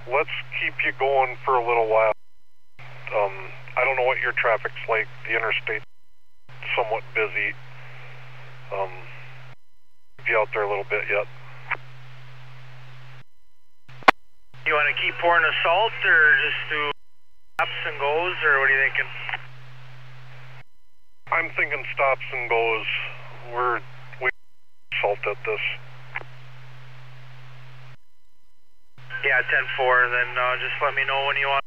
let's keep you going for a little while. I don't know what your traffic's like. The interstate's somewhat busy. Be out there a little bit yet. You want to keep pouring the salt, or just do stops and goes, or what are you thinking? I'm thinking stops and goes. We salt at this. Yeah, 10-4. Then just let me know when you want.